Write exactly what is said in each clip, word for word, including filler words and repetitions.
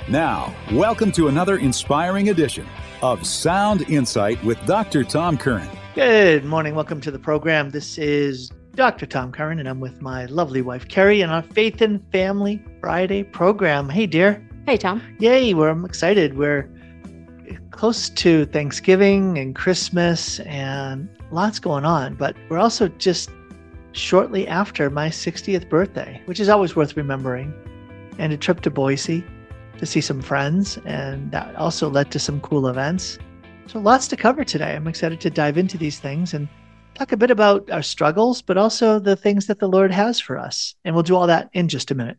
Now, welcome to another inspiring edition of Sound Insight with Doctor Tom Curran. Good morning. Welcome to the program. This is Doctor Tom Curran, and I'm with my lovely wife, Carrie, and our Faith and Family Friday program. Hey, dear. Hey, Tom. Yay. We're I'm excited. We're close to Thanksgiving and Christmas and lots going on, but we're also just shortly after my sixtieth birthday, which is always worth remembering, and a trip to Boise to see some friends, and that also led to some cool events. So lots to cover today. I'm excited to dive into these things and talk a bit about our struggles, but also the things that the Lord has for us. And we'll do all that in just a minute.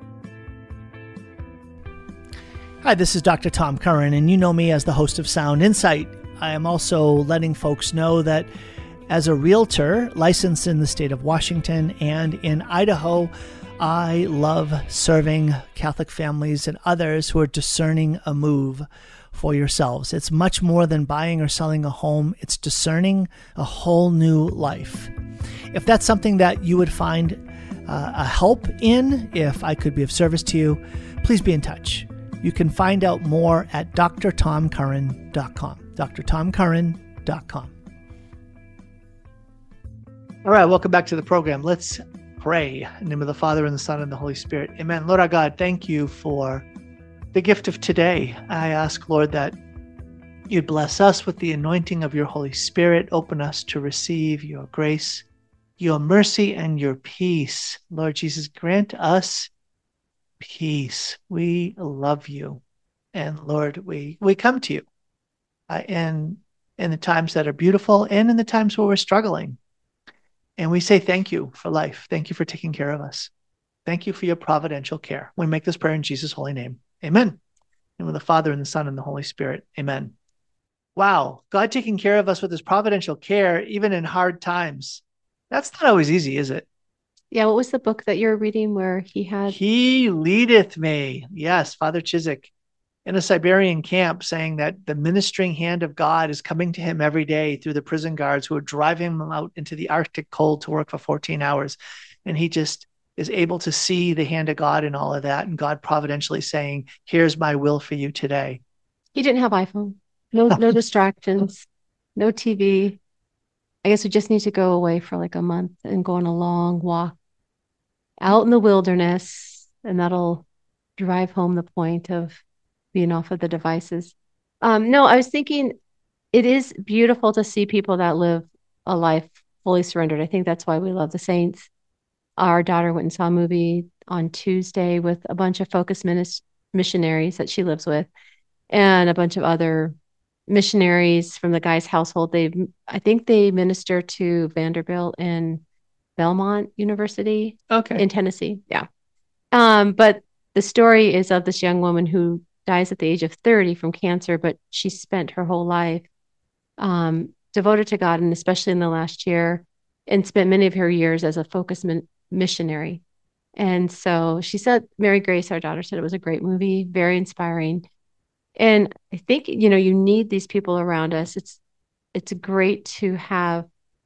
Hi, this is Doctor Tom Curran, and you know me as the host of Sound Insight. I am also letting folks know that as a realtor licensed in the state of Washington and in Idaho, I love serving Catholic families and others who are discerning a move for yourselves. It's much more than buying or selling a home. It's discerning a whole new life. If that's something that you would find uh, a help in, if I could be of service to you, please be in touch. You can find out more at d r tom curran dot com. d r tom curran dot com. All right, welcome back to the program. Let's pray. In the name of the Father, and the Son, and the Holy Spirit. Amen. Lord our God, thank you for the gift of today. I ask, Lord, that you'd bless us with the anointing of your Holy Spirit. Open us to receive your grace, your mercy, and your peace. Lord Jesus, grant us peace. We love you. And Lord, we, we come to you uh, in, in the times that are beautiful and in the times where we're struggling. And we say thank you for life. Thank you for taking care of us. Thank you for your providential care. We make this prayer in Jesus' holy name. Amen. And with the Father and the Son and the Holy Spirit. Amen. Wow. God taking care of us with his providential care, even in hard times. That's not always easy, is it? Yeah. What was the book that you're reading where he had? He leadeth me. Yes. Father Chiswick in a Siberian camp saying that the ministering hand of God is coming to him every day through the prison guards who are driving him out into the Arctic cold to work for fourteen hours. And he just is able to see the hand of God in all of that. And God providentially saying, here's my will for you today. He didn't have iPhone. No, no distractions, no T V. I guess we just need to go away for like a month and go on a long walk out in the wilderness. And that'll drive home the point of being off of the devices. Um, no, I was thinking it is beautiful to see people that live a life fully surrendered. I think that's why we love the saints. Our daughter went and saw a movie on Tuesday with a bunch of Focus minis- missionaries that she lives with and a bunch of other missionaries from the guy's household. They, I think they minister to Vanderbilt and Belmont University Okay. in Tennessee. Yeah. Um, but the story is of this young woman who dies at the age of thirty from cancer, but she spent her whole life um, devoted to God, and especially in the last year, and spent many of her years as a Focus min- missionary. And so she said, Mary Grace, our daughter, said it was a great movie, very inspiring. And I think, you know, you need these people around us. It's it's great to have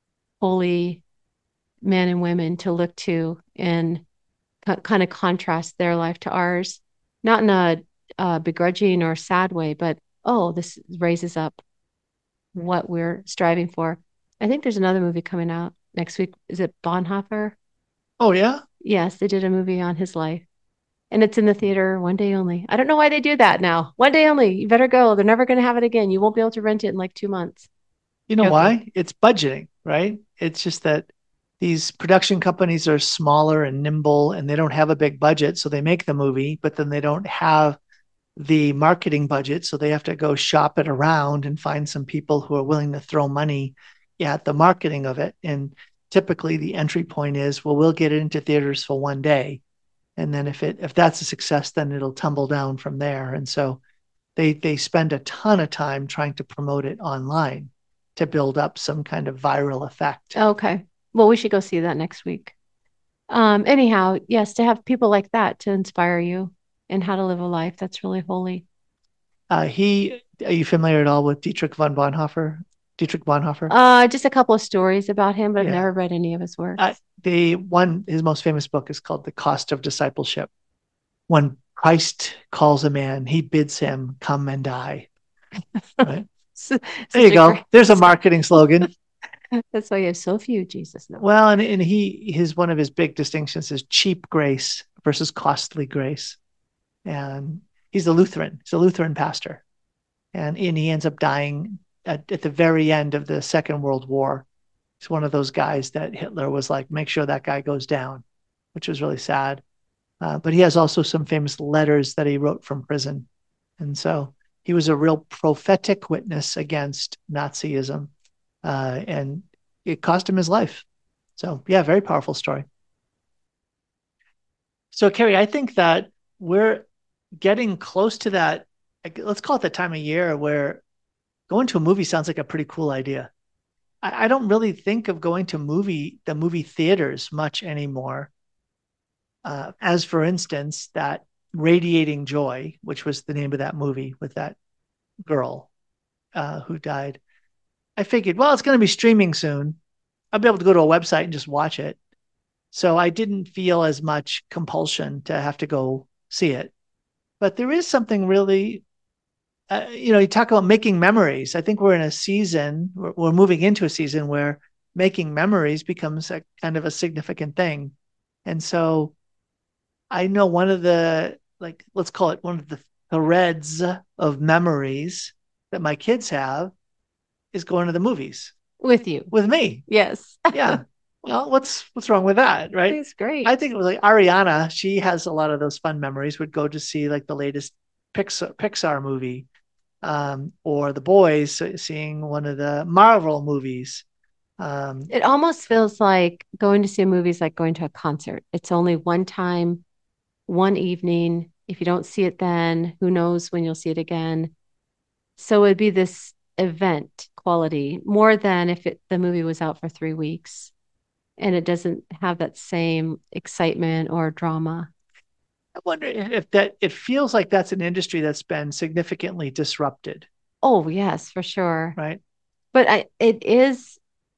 holy men and women to look to and c- kind of contrast their life to ours, not in a uh, begrudging or sad way, but, oh, this raises up what we're striving for. I think there's another movie coming out next week. Is it Bonhoeffer? Oh, yeah? Yes, they did a movie on his life. And it's in the theater one day only. I don't know why they do that now. One day only. You better go. They're never going to have it again. You won't be able to rent it in like two months. You know Okay. why? It's budgeting, right? It's just that these production companies are smaller and nimble and they don't have a big budget. So they make the movie, but then they don't have the marketing budget. So they have to go shop it around and find some people who are willing to throw money at the marketing of it. And typically the entry point is, well, we'll get it into theaters for one day. And then if it if that's a success, then it'll tumble down from there. And so they they spend a ton of time trying to promote it online to build up some kind of viral effect. Okay. Well, we should go see that next week. Um, anyhow, yes, to have people like that to inspire you and how to live a life that's really holy. Uh, he, are you familiar at all with Dietrich von Bonhoeffer? Dietrich Bonhoeffer? Uh, just a couple of stories about him, but Yeah. I've never read any of his works. Uh, the one, his most famous book is called The Cost of Discipleship. One Christ calls a man, he bids him come and die. Right? So- There you such a go. great- There's a marketing slogan. That's why you have so few Jesus novels. Well, and, and he his one of his big distinctions is cheap grace versus costly grace. And he's a Lutheran. He's a Lutheran pastor. And, and he ends up dying at, at the very end of the Second World War. He's one of those guys that Hitler was like, make sure that guy goes down, which was really sad. Uh, but he has also some famous letters that he wrote from prison. And so he was a real prophetic witness against Nazism. Uh, and it cost him his life. So, yeah, very powerful story. So, Carrie, I think that we're getting close to that. Let's call it the time of year where going to a movie sounds like a pretty cool idea. I, I don't really think of going to movie the movie theaters much anymore. Uh, as for instance, that Radiating Joy, which was the name of that movie with that girl uh, who died. I figured, well, it's going to be streaming soon. I'll be able to go to a website and just watch it. So I didn't feel as much compulsion to have to go see it. But there is something really, uh, you know, you talk about making memories. I think we're in a season, we're, we're moving into a season where making memories becomes a kind of a significant thing. And so I know one of the, like, let's call it one of the threads of memories that my kids have is going to the movies. With you. With me. Yes. Yeah. Well, what's what's wrong with that, right? It's great. I think it was like Ariana, she has a lot of those fun memories, would go to see like the latest Pixar, Pixar movie, um, or the boys seeing one of the Marvel movies. Um, It almost feels like going to see a movie is like going to a concert. It's only one time, one evening. If you don't see it then, who knows when you'll see it again. So it'd be this event quality more than if it, the movie was out for three weeks and it doesn't have that same excitement or drama. I wonder if that, it feels like that's an industry that's been significantly disrupted. Oh, yes, for sure. Right. But I, it is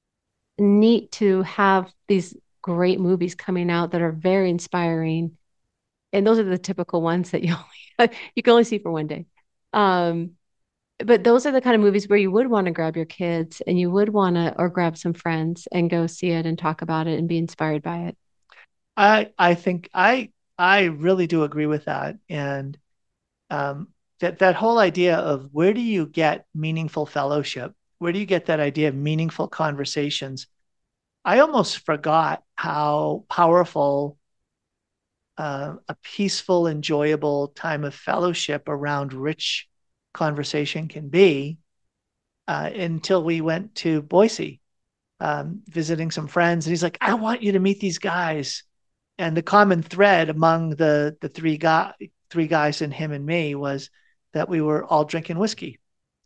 neat to have these great movies coming out that are very inspiring. And those are the typical ones that you only, you can only see for one day. Um, But those are the kind of movies where you would want to grab your kids and you would want to, or grab some friends and go see it and talk about it and be inspired by it. I I think I I really do agree with that. And um, that that whole idea of where do you get meaningful fellowship? Where do you get that idea of meaningful conversations? I almost forgot how powerful uh, a peaceful, enjoyable time of fellowship around rich conversation can be uh, until we went to Boise, um, visiting some friends. And he's like, I want you to meet these guys. And the common thread among the, the three, guy, three guys and him and me was that we were all drinking whiskey.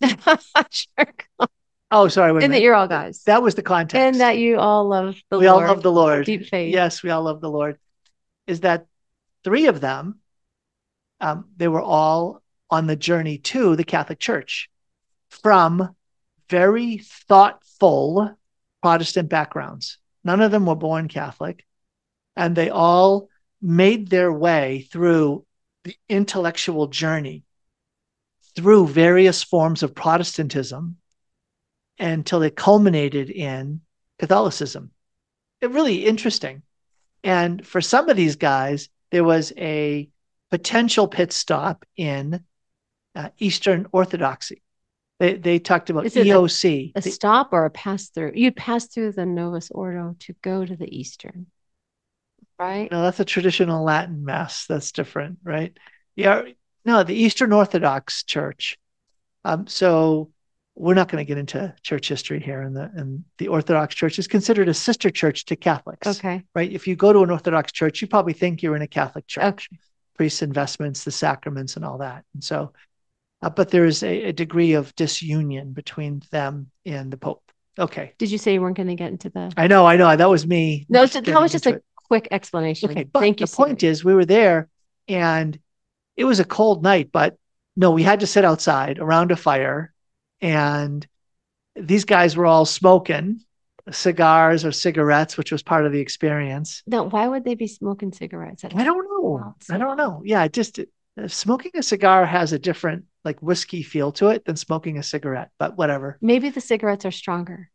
Sure. Oh, sorry. And that you're all guys. That was the context. And that you all love the we Lord. all love the Lord. Deep faith. Yes, we all love the Lord. Is that three of them, um, they were all on the journey to the Catholic Church from very thoughtful Protestant backgrounds. None of them were born Catholic, and they all made their way through the intellectual journey through various forms of Protestantism until it culminated in Catholicism. It really interesting. And for some of these guys, there was a potential pit stop in uh, Eastern Orthodoxy. They they talked about E O C. A, a the, stop or a pass through? You'd pass through the Novus Ordo to go to the Eastern, right? No, that's a traditional Latin mass. That's different, right? Yeah, no, the Eastern Orthodox Church. Um, so we're not going to get into church history here, and the and the Orthodox Church is considered a sister church to Catholics. Okay, right. If you go to an Orthodox church, you probably think you're in a Catholic church. Okay. Priests and vestments, the sacraments, and all that. And so, uh, but there is a, a degree of disunion between them and the Pope. Okay. Did you say you weren't going to get into the? I know, I know. That was me. No, that was just a it. quick explanation. Okay, but Thank you. The point is, we were there, and it was a cold night, but no, we had to sit outside around a fire, and these guys were all smoking cigars or cigarettes, which was part of the experience. Now, why would they be smoking cigarettes? I don't know. I don't know. Yeah, it just Smoking a cigar has a different like whiskey feel to it than smoking a cigarette, but whatever. Maybe the cigarettes are stronger.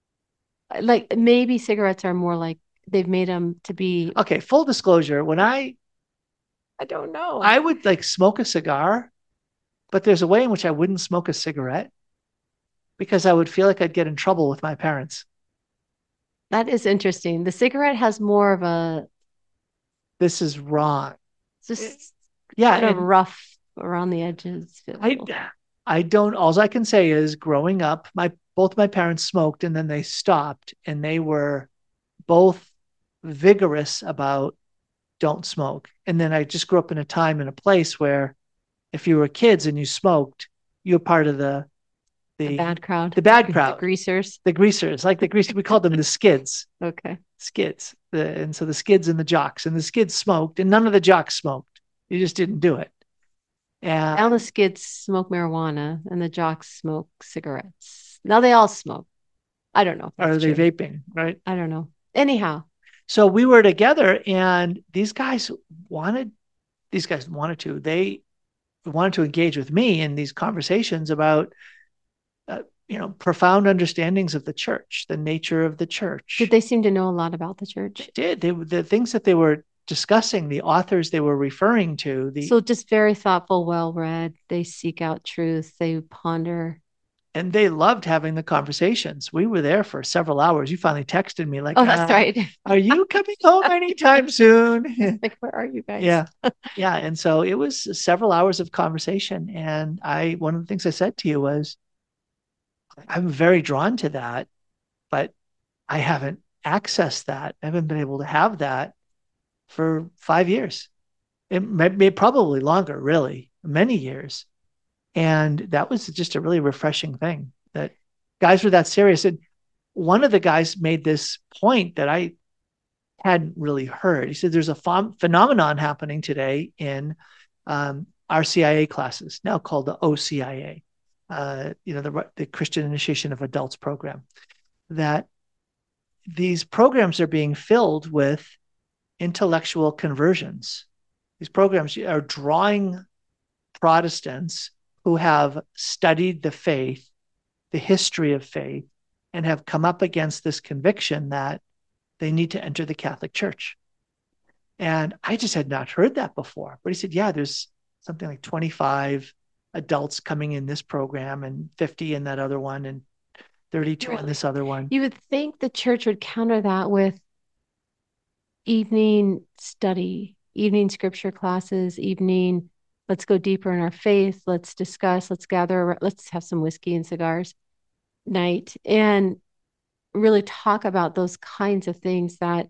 Like maybe cigarettes are more like they've made them to be. Okay, full disclosure, when I I don't know. I would like smoke a cigar, but there's a way in which I wouldn't smoke a cigarette because I would feel like I'd get in trouble with my parents. That is interesting. The cigarette has more of a This is wrong. just Yeah, kind of and rough around the edges feel. I I don't, all I can say is growing up, my both my parents smoked and then they stopped, and they were both vigorous about don't smoke. And then I just grew up in a time and a place where if you were kids and you smoked, you were part of the The the bad crowd. the bad The crowd, greasers. the greasers, like the greasers. We called them the skids, Okay. skids. The, and so the skids and the jocks, and the skids smoked, and none of the jocks smoked. You just didn't do it. And Now the skids smoke marijuana and the jocks smoke cigarettes. Now they all smoke. I don't know if are that's they true. vaping, right? I don't know. Anyhow, So we were together, and these guys wanted, these guys wanted to, they wanted to engage with me in these conversations about, uh, you know, profound understandings of the church, the nature of the church. did they seem to know a lot about the church? They did. They, the things that they were discussing, the authors they were referring to, the So just very thoughtful, well-read. They seek out truth. They ponder. and they loved having the conversations. We were there for several hours. You finally texted me like, Oh, that's uh, right. are you coming home anytime soon? Like, where are you guys? Yeah. Yeah. And so it was several hours of conversation. And I, one of the things I said to you was, I'm very drawn to that, but I haven't accessed that. I haven't been able to have that for five years. It may, may probably longer, really, many years. And that was just a really refreshing thing that guys were that serious. And one of the guys made this point that I hadn't really heard. He said, there's a ph- phenomenon happening today in um, R C I A classes, now called the O C I A, uh, you know, the, the Christian Initiation of Adults program, that these programs are being filled with intellectual conversions. These programs are drawing Protestants who have studied the faith, the history of faith, and have come up against this conviction that they need to enter the Catholic Church. And I just had not heard that before. But he said, yeah, there's something like twenty-five adults coming in this program and fifty in that other one and thirty-two in Really? this other one. You would think the church would counter that with evening study, evening scripture classes, evening, let's go deeper in our faith, let's discuss, let's gather, let's have some whiskey and cigars night, and really talk about those kinds of things that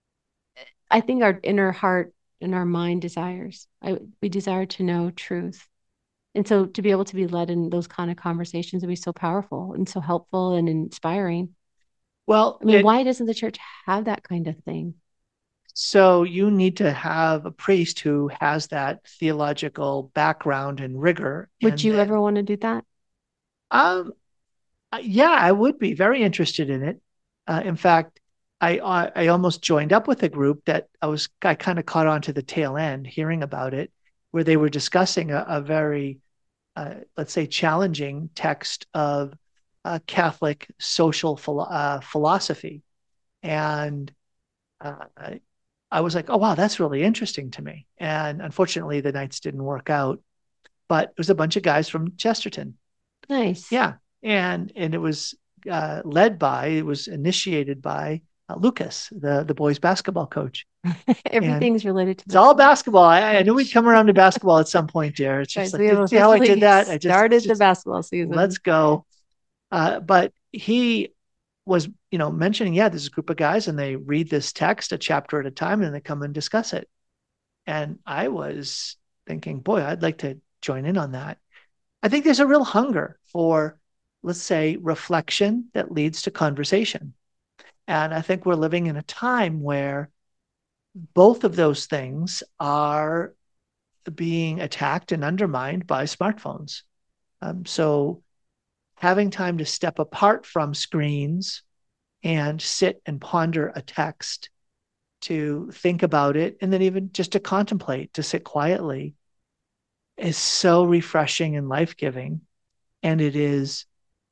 I think our inner heart and our mind desires. I, we desire to know truth. And so to be able to be led in those kind of conversations would be so powerful and so helpful and inspiring. Well, I mean, it, why doesn't the church have that kind of thing? so you need to have a priest who has that theological background and rigor. Would and you then, ever want to do that? Um, yeah, I would be very interested in it. Uh, in fact, I I almost joined up with a group that I was I kind of caught on to the tail end hearing about it, where they were discussing a, a very, uh, let's say, challenging text of uh, Catholic social philo- uh, philosophy, and uh, I, I was like, oh wow, that's really interesting to me. And unfortunately, the nights didn't work out, but it was a bunch of guys from Chesterton. Nice. Yeah, and and it was uh, led by, it was initiated by uh, Lucas, the the boys basketball coach. Everything's and related to it's all basketball. I, I knew we'd come around to basketball at some point, dear. It's just Guys, like, see how I did that? I just started just, the basketball season. Let's go. Uh, but he was, you know, mentioning, yeah, there's a group of guys and they read this text a chapter at a time and they come and discuss it. And I was thinking, boy, I'd like to join in on that. I think there's a real hunger for, let's say, reflection that leads to conversation. And I think we're living in a time where both of those things are being attacked and undermined by smartphones. Um, so having time to step apart from screens and sit and ponder a text, to think about it, and then even just to contemplate, to sit quietly, is so refreshing and life-giving, and it is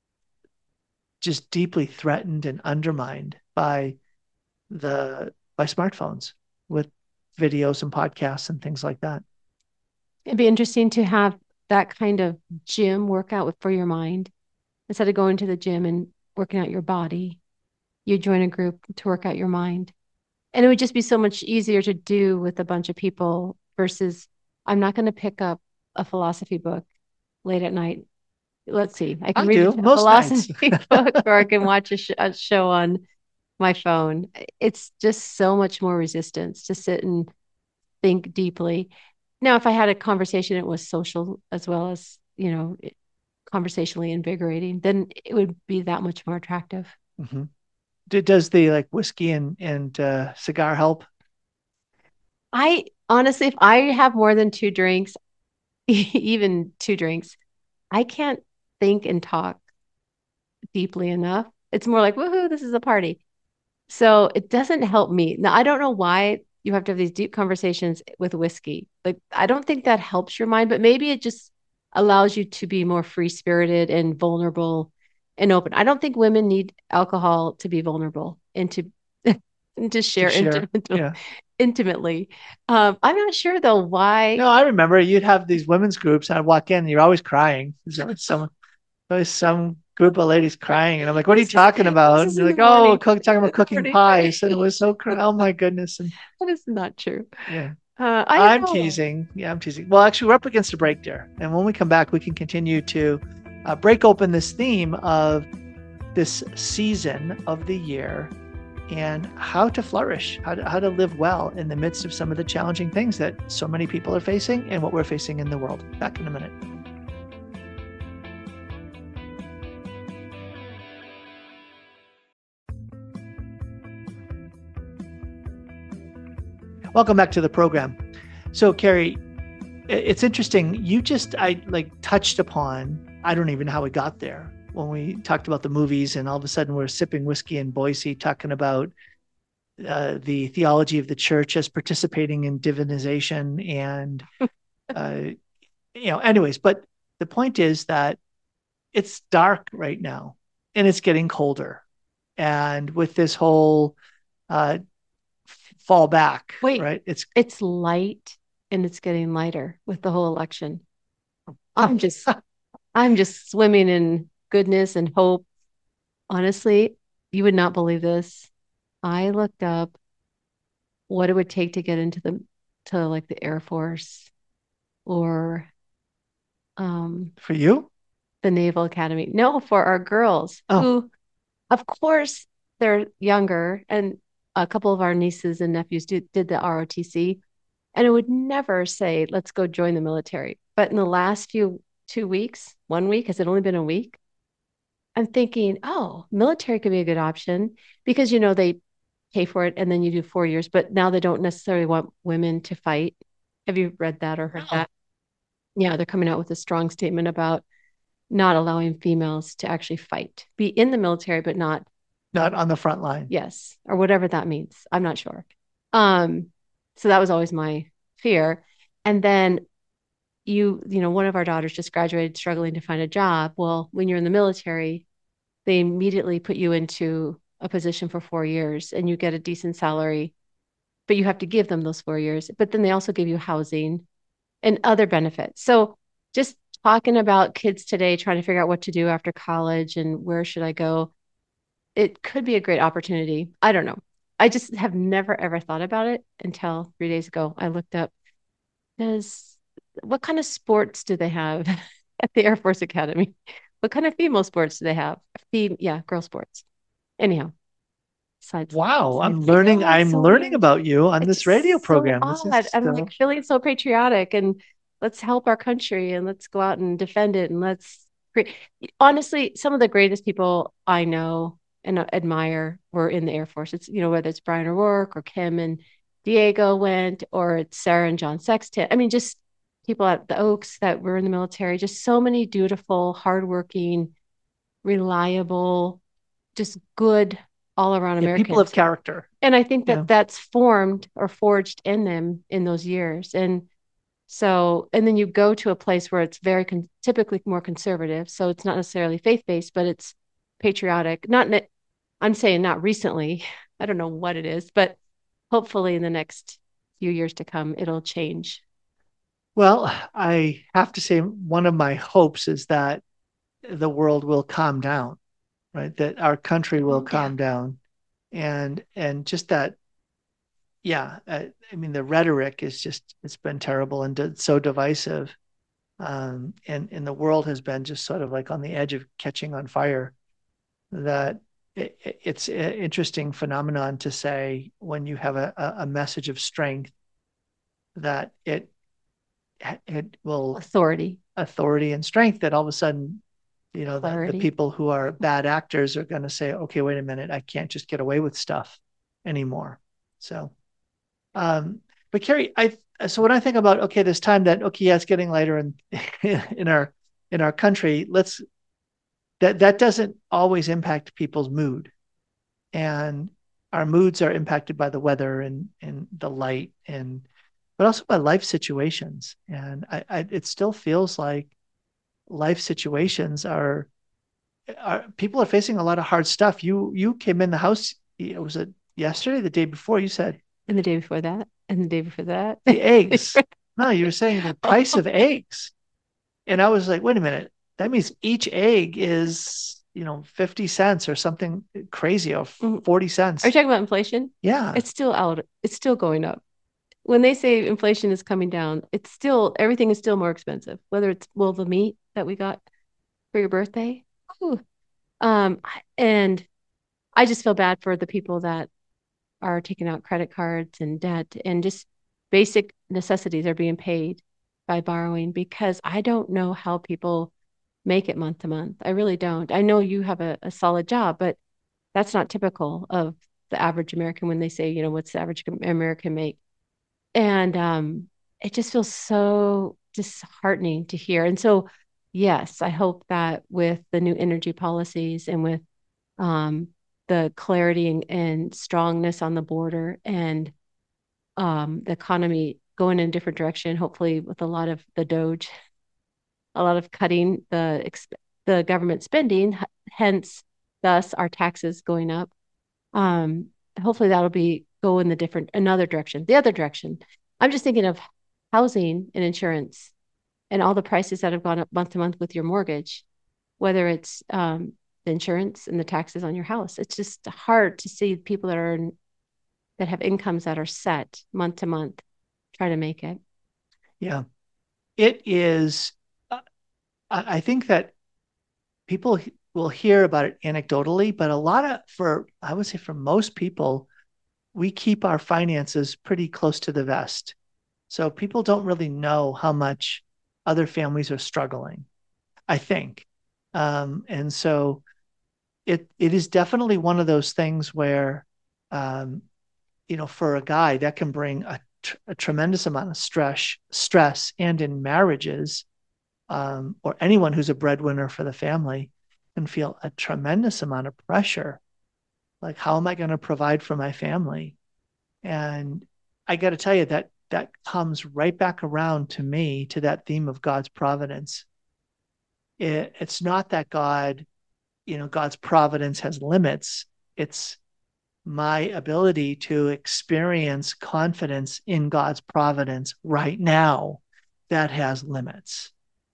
just deeply threatened and undermined by the by smartphones with videos and podcasts and things like that. It'd be interesting to have that kind of gym workout for your mind. Instead of going to the gym and working out your body, you join a group to work out your mind. And it would just be so much easier to do with a bunch of people versus I'm not going to pick up a philosophy book late at night. Let's see. I can I read do, a most philosophy nights. book or I can watch a, sh- a show on my phone. It's just so much more resistance to sit and think deeply. Now, if I had a conversation, it was social as well as, you know, conversationally invigorating, then it would be that much more attractive. Mm-hmm. Does the like whiskey and and uh, cigar help? I honestly, if I have more than two drinks, even two drinks, I can't think and talk deeply enough. It's more like, woohoo, this is a party. So it doesn't help me. Now, I don't know why you have to have these deep conversations with whiskey. Like, I don't think that helps your mind, but maybe it just allows you to be more free spirited and vulnerable and open. I don't think women need alcohol to be vulnerable and to, and to share, To share, intimate, yeah. intimately. Um, I'm not sure though why. No, I remember you'd have these women's groups. I'd walk in, and you're always crying. There's always someone, always some group of ladies crying, and I'm like, "What are you This is, talking about?" this And is they're in like, the "Oh, morning. cook, talking about cooking Morning. pies." And it was so, cr- oh my goodness. And That is not true. yeah, Uh, I I'm don't know. teasing. Yeah, I'm teasing. Well, actually, we're up against a break there, and when we come back, we can continue to uh, break open this theme of this season of the year and how to flourish, how to, how to live well in the midst of some of the challenging things that so many people are facing and what we're facing in the world. Back in a minute. Welcome back to the program. So, Carrie, it's interesting. You just, I like touched upon, I don't even know how we got there when we talked about the movies, and all of a sudden we're sipping whiskey in Boise, talking about uh, the theology of the church as participating in divinization and, uh, you know, anyways, but the point is that it's dark right now and it's getting colder. And with this whole uh, fall back, Wait, right? It's it's light and it's getting lighter with the whole election. I'm just I'm just swimming in goodness and hope. Honestly, you would not believe this. I looked up what it would take to get into the to like the Air Force or um for you. the Naval Academy. No, for our girls Oh, who, of course, they're younger, and a couple of our nieces and nephews do, did the R O T C, and it would never say, let's go join the military. But in the last few two weeks, one week, has it only been a week? I'm thinking, oh, military could be a good option because, you know, they pay for it and then you do four years, but now they don't necessarily want women to fight. Have you read that or heard no. that? Yeah, they're coming out with a strong statement about not allowing females to actually fight, be in the military, but not, Not on the front line. yes, or whatever that means. I'm not sure. Um, so that was always my fear. And then you, you know, one of our daughters just graduated struggling to find a job. Well, when you're in the military, they immediately put you into a position for four years and you get a decent salary, but you have to give them those four years. But then they also give you housing and other benefits. So just talking about kids today trying to figure out what to do after college and where should I go, it could be a great opportunity. I don't know. I just have never ever thought about it until three days ago. I looked up, does what kind of sports do they have at the Air Force Academy? What kind of female sports do they have? Fem- yeah, girl sports. Anyhow, besides, Wow, I'm I learning. know it's I'm so learning weird. about you on It's this radio so program. This odd. is I'm uh, like feeling so patriotic and let's help our country and let's go out and defend it and let's create. Honestly, some of the greatest people I know and admire were in the Air Force. It's, you know, whether it's Brian O'Rourke or Kim and Diego went, or it's Sarah and John Sexton. I mean, just people at the Oaks that were in the military, just so many dutiful, hardworking, reliable, just good all around yeah, people of Americans. character. And I think Yeah. that that's formed or forged in them in those years. And So, and then you go to a place where it's very con- typically more conservative. So it's not necessarily faith-based, but it's patriotic. Not, ne- I'm saying not recently. I don't know what it is, but hopefully in the next few years to come, it'll change. Well, I have to say, one of my hopes is that the world will calm down, right? That our country will Yeah. calm down, and and just that, yeah. Uh, I mean, the rhetoric is just it's been terrible and d- so divisive, um, and and the world has been just sort of like on the edge of catching on fire. That it, it's an interesting phenomenon to say when you have a, a message of strength that it it will Authority, authority and strength, that all of a sudden, you know, the, the clarity. people who are bad actors are going to say, okay, wait a minute, I can't just get away with stuff anymore. So, um, but Carrie, I so when I think about, okay, this time that, okay, yeah, it's getting later in in our in our country, let's that that doesn't always impact people's mood, and our moods are impacted by the weather and and the light, and but also by life situations. And I, I it still feels like life situations are are people are facing a lot of hard stuff. You you came in the house. Was it yesterday, the day before? You said And the day before that, and the day before that. the eggs. No, you were saying the price of eggs, and I was like, wait a minute. That means each egg is, you know, fifty cents or something crazy, or Mm. forty Are cents. you talking about inflation? Yeah, It's still out. It's still going up. When they say inflation is coming down, it's still everything is still more expensive. Whether it's well the meat that we got for your birthday, ooh, um, and I just feel bad for the people that are taking out credit cards and debt and just basic necessities are being paid by borrowing because I don't know how people make it month to month. I really don't. I know you have a, a solid job, but that's not typical of the average American when they say, you know, what's the average American make? And um, it just feels so disheartening to hear. And so, yes, I hope that with the new energy policies and with um, the clarity and, and strongness on the border and um, the economy going in a different direction, hopefully with a lot of the Doge, a lot of cutting the the government spending, hence thus our taxes going up. Um, hopefully that'll be go in the different another direction, the other direction. I'm just thinking of housing and insurance and all the prices that have gone up month to month with your mortgage, whether it's um, the insurance and the taxes on your house. It's just hard to see people that are in, that have incomes that are set month to month try to make it. yeah. It is. Uh, I I think that people will hear about it anecdotally, but a lot of for I would say for most people, we keep our finances pretty close to the vest. So people don't really know how much other families are struggling, I think. Um, and so it it is definitely one of those things where, um, you know, for a guy that can bring a, tr- a tremendous amount of stress, stress, and in marriages, um, or anyone who's a breadwinner for the family can feel a tremendous amount of pressure. Like, how am I going to provide for my family? And I got to tell you that that comes right back around to me to that theme of God's providence. It, it's not that God, you know, God's providence has limits. It's my ability to experience confidence in God's providence right now that has limits.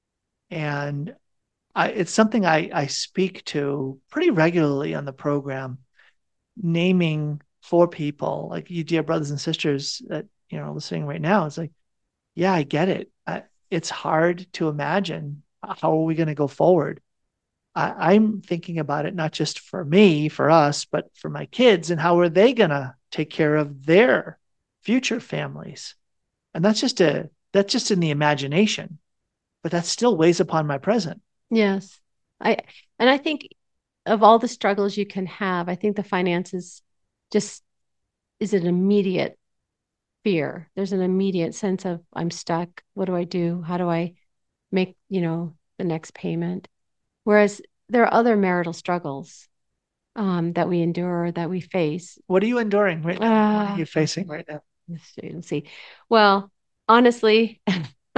And I, it's something I, I speak to pretty regularly on the program, naming for people like you, dear brothers and sisters that you know listening right now. It's like, yeah, I get it. I, it's hard to imagine how are we going to go forward. I, I'm thinking about it not just for me, for us, but for my kids and how are they going to take care of their future families. And that's just a that's just in the imagination, but that still weighs upon my present. Yes. I and I think of all the struggles you can have, I think the finances just is an immediate fear. There's an immediate sense of I'm stuck. What do I do? How do I make, you know, the next payment? Whereas there are other marital struggles um, that we endure, that we face. What are you enduring right now? What are Uh, you facing right now? let's see. Let's see. Well, honestly,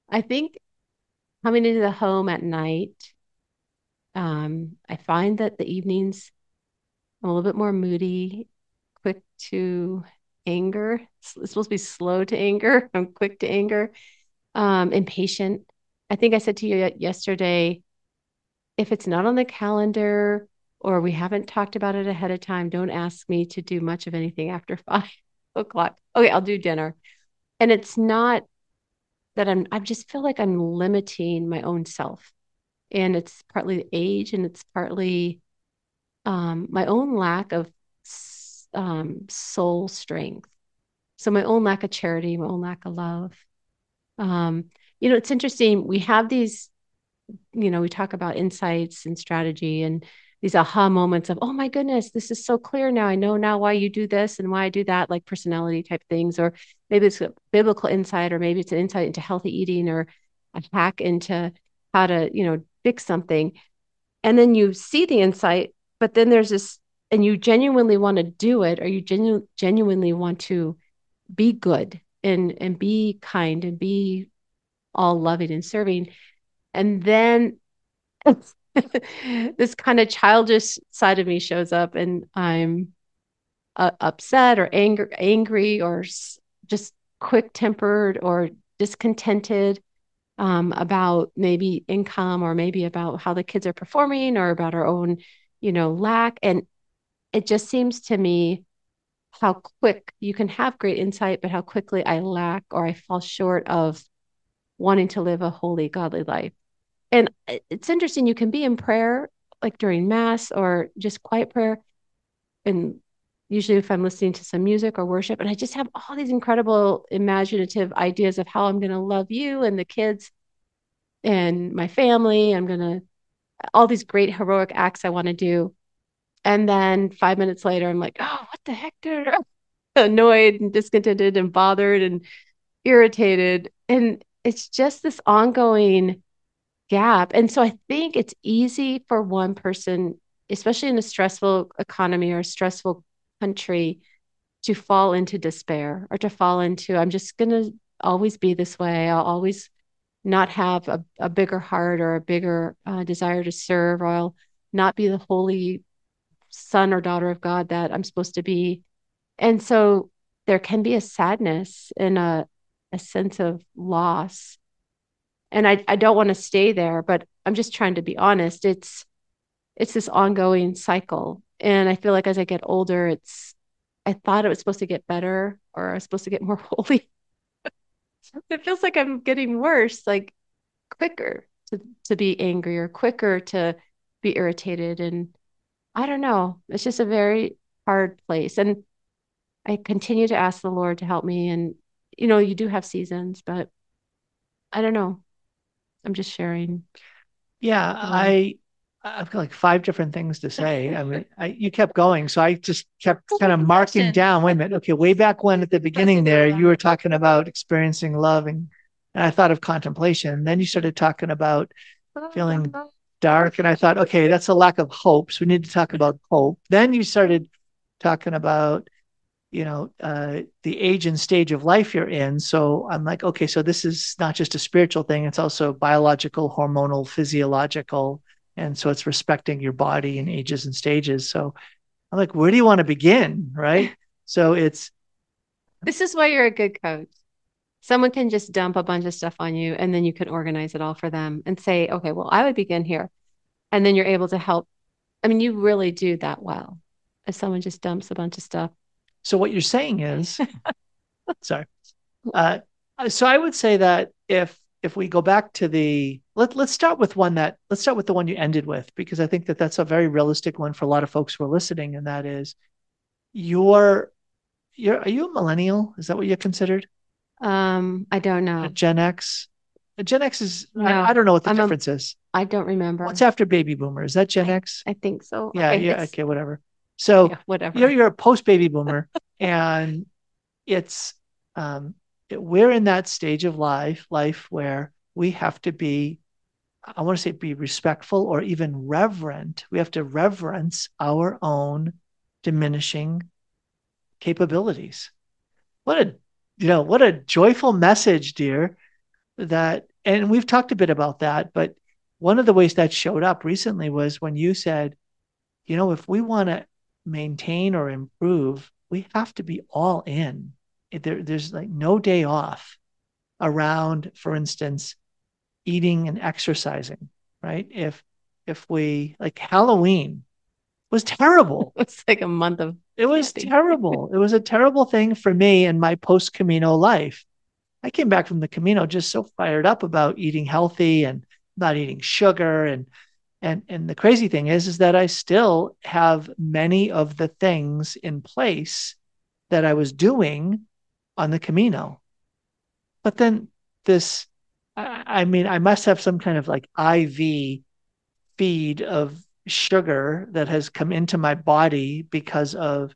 I think coming into the home at night, um, I find that the evenings I'm a little bit more moody, quick to anger. It's, it's supposed to be slow to anger. I'm quick to anger, um, impatient. I think I said to you ye- yesterday, if it's not on the calendar or we haven't talked about it ahead of time, don't ask me to do much of anything after five o'clock. Okay, I'll do dinner. And it's not that I'm, I just feel like I'm limiting my own self. And it's partly age and it's partly um, my own lack of um, soul strength. So my own lack of charity, my own lack of love. Um, you know, it's interesting. We have these, you know, we talk about insights and strategy and these aha moments of, oh my goodness, this is so clear now. I know now why you do this and why I do that, like personality type things, or maybe it's a biblical insight, or maybe it's an insight into healthy eating or a hack into how to, you know, fix something. And then you see the insight, but then there's this, and you genuinely want to do it, or you genu- genuinely want to be good and and be kind and be all loving and serving. And then this kind of childish side of me shows up, and I'm uh, upset or anger, angry or s- just quick tempered or discontented um, about maybe income or maybe about how the kids are performing or about our own, you know, lack. And it just seems to me how quick you can have great insight, but how quickly I lack or I fall short of wanting to live a holy, godly life. And it's interesting, you can be in prayer, like during mass or just quiet prayer. And usually, if I'm listening to some music or worship, and I just have all these incredible imaginative ideas of how I'm going to love you and the kids and my family. I'm going to, all these great heroic acts I want to do. And then five minutes later, I'm like, oh, what the heck? Did I-" Annoyed and discontented and bothered and irritated. And it's just this ongoing gap. And so I think it's easy for one person, especially in a stressful economy or a stressful country, to fall into despair or to fall into, I'm just going to always be this way. I'll always not have a, a bigger heart or a bigger uh, desire to serve, or I'll not be the holy son or daughter of God that I'm supposed to be. And so there can be a sadness and a, a sense of loss. And I, I don't want to stay there, but I'm just trying to be honest. It's it's this ongoing cycle. And I feel like as I get older, it's I thought it was supposed to get better or I was supposed to get more holy. It feels like I'm getting worse, like quicker to, to be angry or quicker to be irritated. And I don't know. It's just a very hard place. And I continue to ask the Lord to help me. And, you know, you do have seasons, but I don't know. I'm just sharing. Yeah, I I've got like five different things to say. I mean, I, you kept going, so I just kept kind of marking down. Wait a minute. Okay, way back when at the beginning there, you were talking about experiencing love, and, and I thought of contemplation. Then you started talking about feeling dark, and I thought, okay, that's a lack of hope. So we need to talk about hope. Then you started talking about you know uh, the age and stage of life you're in. So I'm like, okay, so this is not just a spiritual thing, it's also biological, hormonal, physiological, and so it's respecting your body and ages and stages. So I'm like, where do you want to begin, right? So it's This is why you're a good coach. Someone can just dump a bunch of stuff on you and then you can organize it all for them and say, okay, well, I would begin here. And then you're able to help. I mean, you really do that well. If someone just dumps a bunch of stuff. so what you're saying is sorry. Uh, so I would say that if if we go back to the let let's start with one that let's start with the one you ended with, because I think that that's a very realistic one for a lot of folks who are listening, and that is you're you're are you a millennial? Is that what you're considered? Um, I don't A know. Gen X? A Gen X is No, I, I don't know what the I'm a, difference is. I don't remember. What's after baby boomer? Is that Gen I, X? I think so. Yeah, Okay, yeah, it's okay, whatever. So yeah, whatever. you're you're a post baby boomer, and it's um it, we're in that stage of life life where we have to be I want to say be respectful or even reverent. We have to reverence our own diminishing capabilities. What a you know what a joyful message, dear. that, and we've talked a bit about that, but one of the ways that showed up recently was when you said, you know, if we want to maintain or improve, we have to be all in. There, there's like no day off around, for instance, eating and exercising, right? If if we like Halloween was terrible. It's like a month of It was candy. terrible. It was a terrible thing for me in my post Camino life. I came back from the Camino just so fired up about eating healthy and not eating sugar. And and and the crazy thing is, is that I still have many of the things in place that I was doing on the Camino. But then this, I, I mean, I must have some kind of like I V feed of sugar that has come into my body because of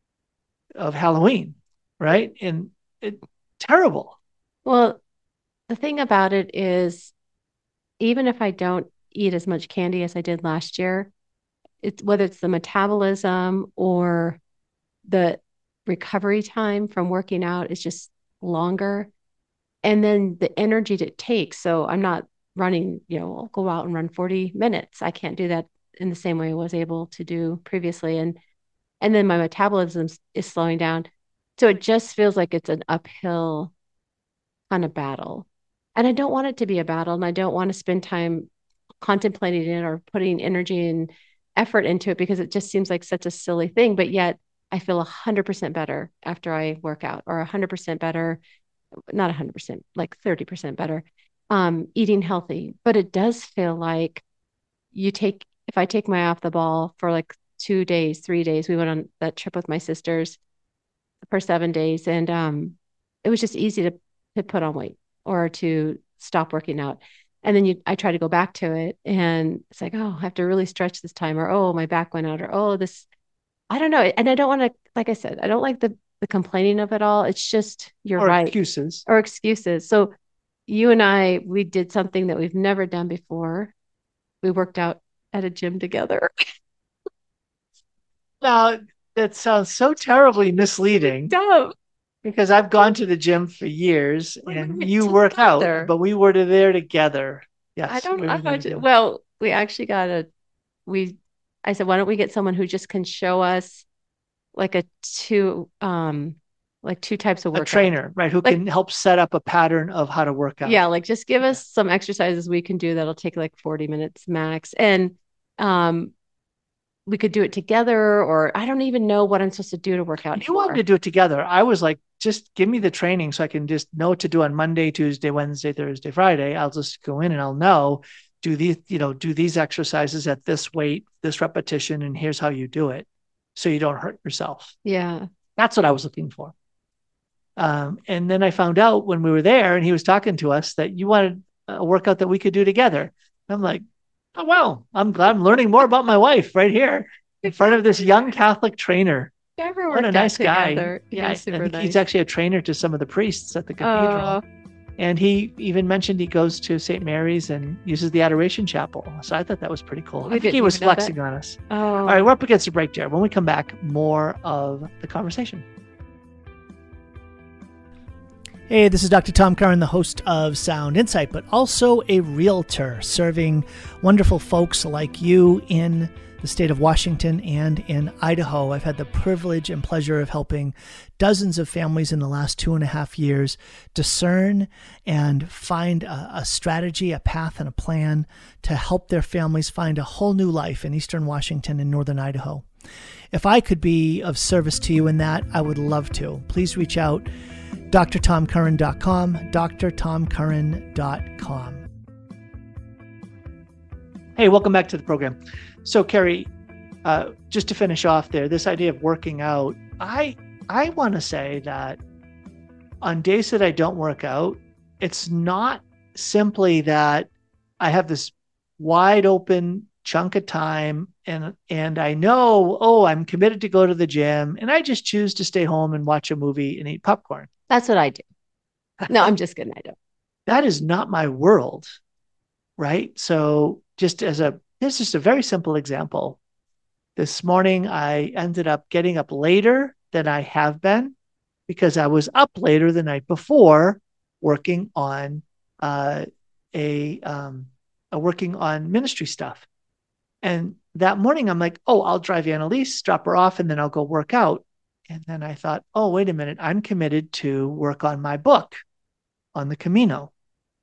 of Halloween, right? And it terrible. Well, the thing about it is, even if I don't eat as much candy as I did last year, it's whether it's the metabolism or the recovery time from working out is just longer. And then the energy that it takes. So I'm not running, you know, I'll go out and run forty minutes. I can't do that in the same way I was able to do previously. And and then my metabolism is slowing down. So it just feels like it's an uphill kind of battle. And I don't want it to be a battle, and I don't want to spend time contemplating it or putting energy and effort into it because it just seems like such a silly thing. But yet I feel one hundred percent better after I work out, or one hundred percent better, not one hundred percent, like thirty percent better, um, eating healthy. But it does feel like you take, if I take my eye off the ball for like two days, three days, we went on that trip with my sisters for seven days. And um, it was just easy to, to put on weight or to stop working out. And then you, I try to go back to it and it's like, oh, I have to really stretch this time, or, oh, my back went out, or, oh, this, I don't know. And I don't want to, like I said, I don't like the, the complaining of it all. It's just, you're or right. Excuses. Or excuses. So you and I, we did something that we've never done before. We worked out at a gym together. Now, that sounds so terribly misleading. Dumb. Because I've gone to the gym for years We and went you work out, together. but we were there together. Yes. I don't, we I were there thought, together. well, we actually got a, we, I said, why don't we get someone who just can show us like a two, um, like two types of a work. trainer, right? Who Like- can help set up a pattern of how to work out. Yeah, like just give us some exercises we can do that'll take like forty minutes max. And um we could do it together, or I don't even know what I'm supposed to do to work out. You wanted to do it together. I was like, just give me the training so I can just know what to do on Monday, Tuesday, Wednesday, Thursday, Friday. I'll just go in and I'll know, do these, you know, do these exercises at this weight, this repetition, and here's how you do it so you don't hurt yourself. Yeah. That's what I was looking for. Um, and then I found out when we were there and he was talking to us that you wanted a workout that we could do together. I'm like, oh, wow, I'm glad I'm learning more about my wife right here in front of this young Catholic trainer. Never What a worked nice out guy. together. He Yeah, was I super think nice. he's actually a trainer to some of the priests at the cathedral. Oh, And he even mentioned he goes to Saint Mary's and uses the Adoration Chapel. So I thought that was pretty cool. We I think didn't he was even know that. flexing on us. oh. All right, we're up against a break, Jared. When we come back, more of the conversation. Hey, this is Doctor Tom Curran, the host of Sound Insight, but also a realtor serving wonderful folks like you in the state of Washington and in Idaho. I've had the privilege and pleasure of helping dozens of families in the last two and a half years discern and find a, a strategy, a path, and a plan to help their families find a whole new life in Eastern Washington and Northern Idaho. If I could be of service to you in that, I would love to. Please reach out. D R tom curran dot com, D R tom curran dot com. Hey, welcome back to the program. So, Carrie, uh, just to finish off there, this idea of working out, I I want to say that on days that I don't work out, it's not simply that I have this wide open chunk of time and and I know, oh, I'm committed to go to the gym, and I just choose to stay home and watch a movie and eat popcorn. That's what I do. No, I'm just kidding. I don't. That is not my world, right? So just as a, this is just a very simple example. This morning, I ended up getting up later than I have been because I was up later the night before working on uh, a, um, a working on ministry stuff. And that morning I'm like, oh, I'll drive Annalise, drop her off, and then I'll go work out. And then I thought, oh, wait a minute, I'm committed to work on my book on the Camino.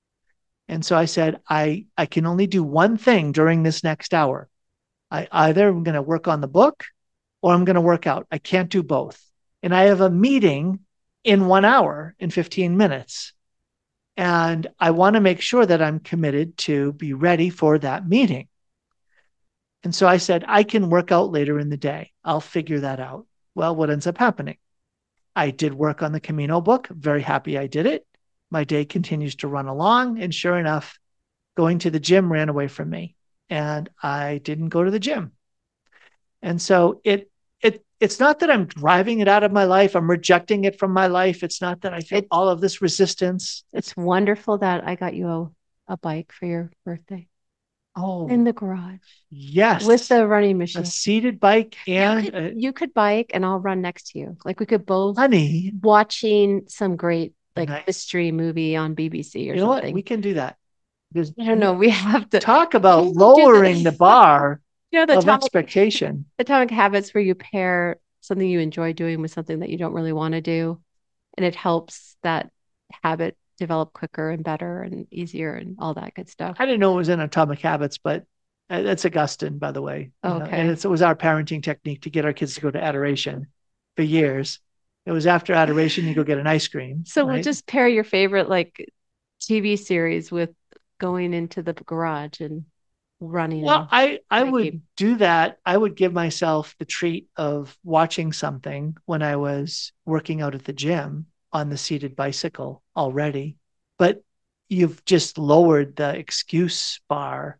And so I said, I, I can only do one thing during this next hour. I either am going to work on the book or I'm going to work out. I can't do both. And I have a meeting in one hour in fifteen minutes. And I want to make sure that I'm committed to be ready for that meeting. And so I said, I can work out later in the day. I'll figure that out. Well, what ends up happening? I did work on the Camino book. Very happy I did it. My day continues to run along. And sure enough, going to the gym ran away from me. And I didn't go to the gym. And so it it it's not that I'm driving it out of my life. I'm rejecting it from my life. It's not that I feel It- all of this resistance. It's wonderful that I got you a, a bike for your birthday Oh, in the garage yes. with the running a machine. seated bike You and could, a, you could bike and I'll run next to you. Like we could both honey. watching some great like Nice. mystery movie on B B C or You know something. what? We can do that. Because I don't know. We have to talk about We do lowering the- the bar you know the of atomic, expectation. atomic habits where you pair something you enjoy doing with something that you don't really want to do, and it helps that habit develop quicker and better and easier and all that good stuff. I didn't know it was in Atomic Habits, but uh, that's Augustine, by the way. You know, Okay. and it's, it was our parenting technique to get our kids to go to adoration for years. It was after adoration, you go get an ice cream. So we'll right? just pair your favorite like T V series with going into the garage and running. Well, and I, I would hiking. do that. I would give myself the treat of watching something when I was working out at the gym on the seated bicycle already. But you've just lowered the excuse bar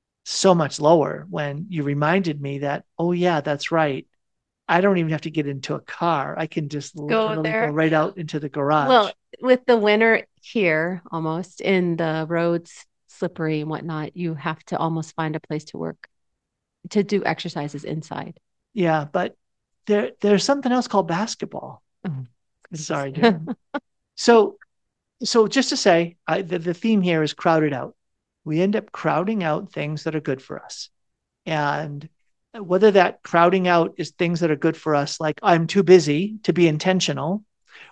so much lower when you reminded me that, oh, yeah, that's right. I don't even have to get into a car. I can just literally there. go right out into the garage. Well, with the winter here, almost in the roads slippery and whatnot, you have to almost find a place to work to do exercises inside. yeah, but there there's something else called basketball. Oh. Sorry, Jen. so, so just to say, I, the, the theme here is crowded out. We end up crowding out things that are good for us. And whether that crowding out is things that are good for us, like I'm too busy to be intentional,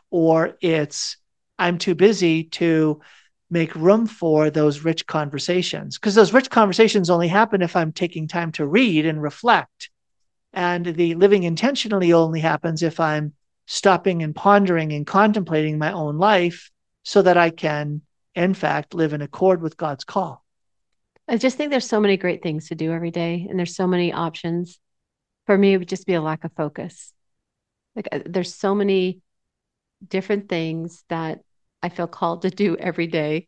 or it's I'm too busy to make room for those rich conversations. Because those rich conversations only happen if I'm taking time to read and reflect. And the living intentionally only happens if I'm stopping and pondering and contemplating my own life so that I can, in fact, live in accord with God's call. I just think there's so many great things to do every day, and there's so many options. For me, it would just be a lack of focus. Like uh, there's so many different things that I feel called to do every day,